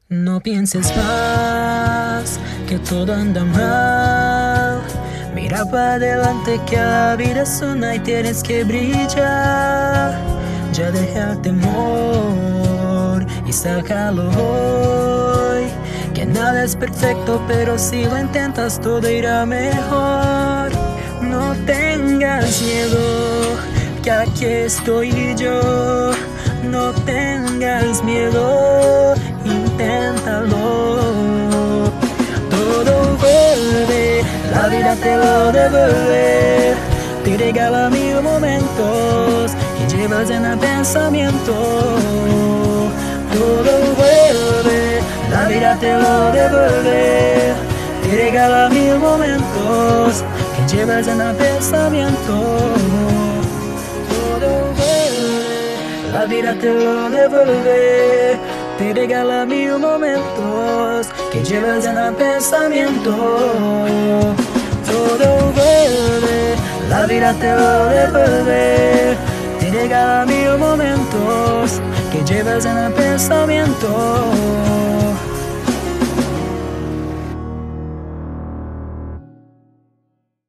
No pienses más, que todo anda mal. Mira para adelante que la vida es una y tienes que brillar. Ya deja el temor y sácalo hoy. Que nada es perfecto, pero si lo intentas todo irá mejor. No tengas miedo, que aquí estoy yo. No tengas miedo, inténtalo. Todo vuelve, la vida te lo devuelve. Te regala 1000 momentos que llevas en el pensamiento. Todo vuelve, la vida te lo devuelve. Te regala 1000 momentos que llevas en el pensamiento. Todo vuelve, la vida te lo devuelve. Te regala 1000 momentos que llevas en el pensamiento. Todo vuelve, la vida te lo devuelve. Te regala 1000 momentos que llevas en el pensamiento.